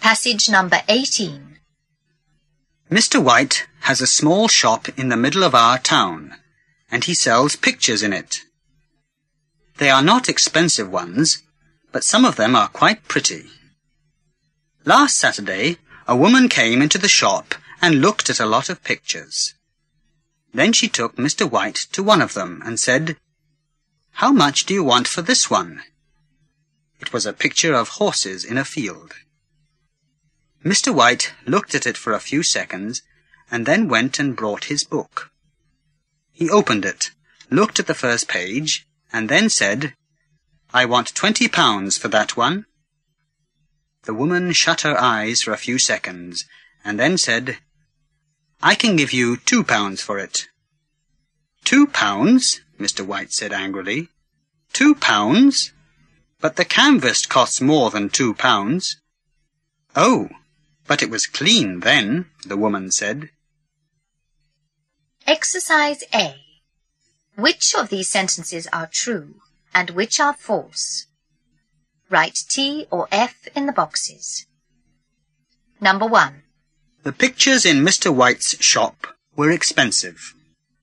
Passage number 18. Mr. White has a small shop in the middle of our town, and he sells pictures in it. They are not expensive ones, but some of them are quite pretty. Last Saturday, a woman came into the shop and looked at a lot of pictures. Then she took Mr. White to one of them and said, "How much do you want for this one?" It was a picture of horses in a field. Mr. White looked at it for a few seconds and then went and brought his book. He opened it, looked at the first page, and then said, "I want £20 for that one." The woman shut her eyes for a few seconds and then said, "I can give you £2 for it." "£2?" Mr. White said angrily. "£2? But the canvas costs more than £2. "Oh, but it was clean then," the woman said. Exercise A. Which of these sentences are true and which are false? Write T or F in the boxes. Number 1. The pictures in Mr. White's shop were expensive.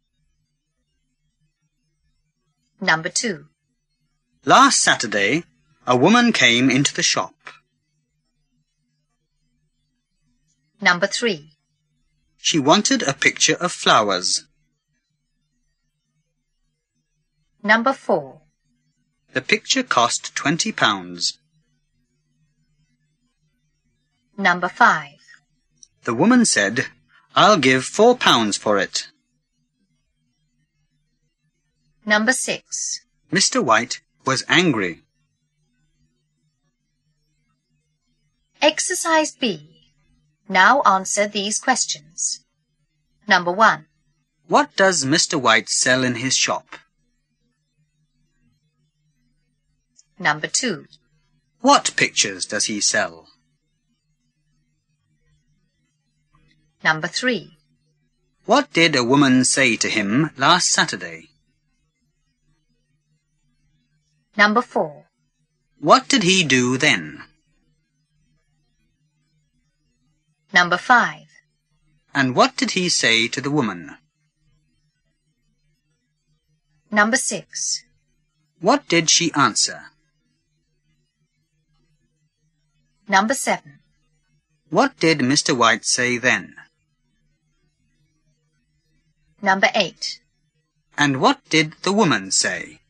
Number 2. Last Saturday, a woman came into the shop. Number 3. She wanted a picture of flowers. Number 4. The picture cost £20. Number 5. The woman said, "I'll give £4 for it." Number 6. Mr. White was angry. Exercise B. Now answer these questions. Number 1. What does Mr. White sell in his shop? Number 2. What pictures does he sell? Number 3. What did a woman say to him last Saturday? Number 4. What did he do then? Number 5. And what did he say to the woman? Number 6. What did she answer? Number 7. What did Mr. White say then? Number 8. And what did the woman say?